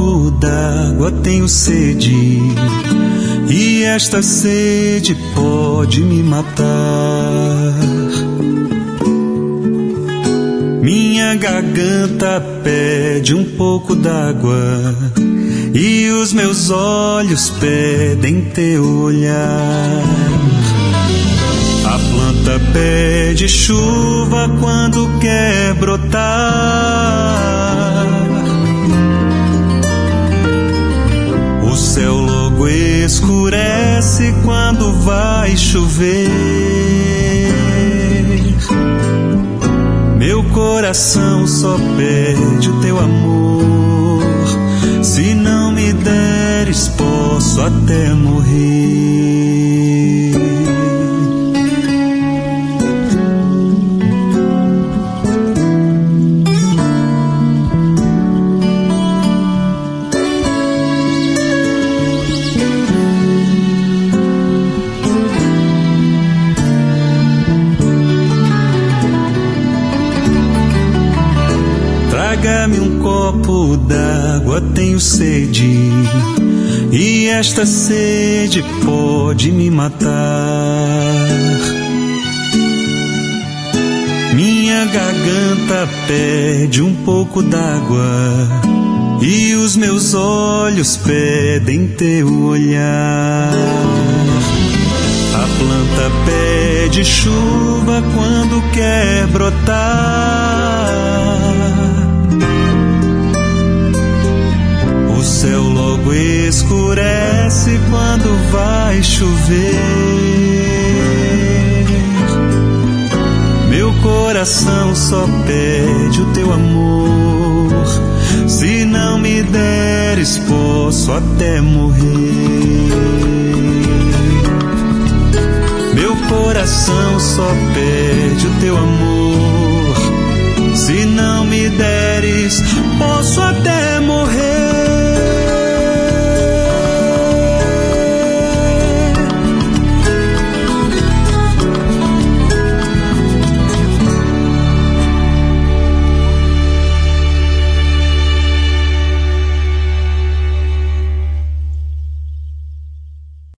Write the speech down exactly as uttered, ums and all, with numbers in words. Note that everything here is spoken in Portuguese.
copo d'água, tenho sede, e esta sede pode me matar. Minha garganta pede um pouco d'água, e os meus olhos pedem teu olhar. A planta pede chuva quando quer brotar. O céu logo escurece quando vai chover. Meu coração só pede o teu amor. Se não me deres, posso até morrer. Traga-me um copo d'água, tenho sede, e esta sede pode me matar. Minha garganta pede um pouco d'água, e os meus olhos pedem teu olhar. A planta pede chuva quando quer brotar. O céu logo escurece quando vai chover. Meu coração só pede o teu amor. Se não me deres, posso até morrer. Meu coração só pede o teu amor. Se não me deres, posso